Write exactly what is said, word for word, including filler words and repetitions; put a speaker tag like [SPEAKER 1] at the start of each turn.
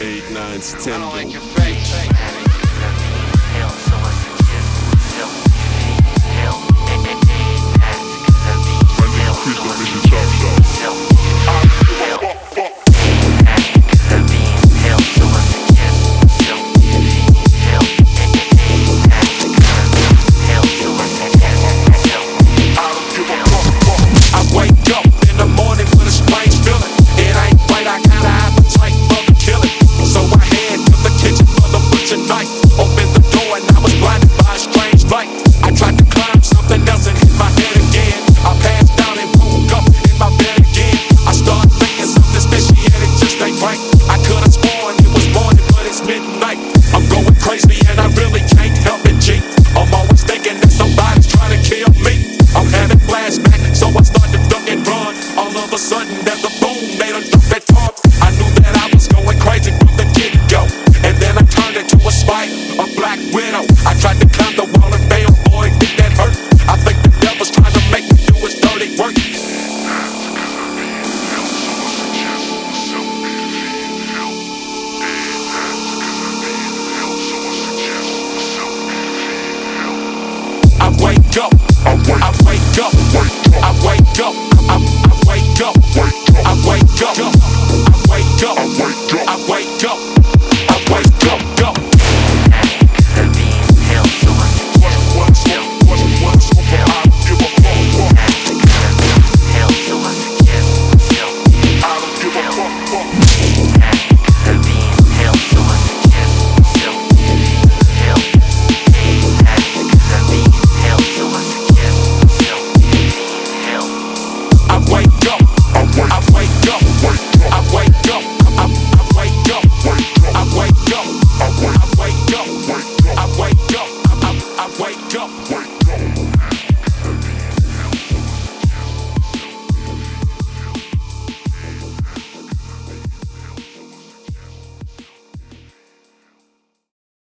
[SPEAKER 1] eight, nine, ten.
[SPEAKER 2] I don't like your face. Sudden there's a boom, they done took that talk. I knew that I was going crazy from the get-go. And then I turned into a spider, a black widow. I tried to climb the wall and fail, boy, did that hurt. I think the devil's trying to make me do his dirty work. I wake up, I wake up, I wake up.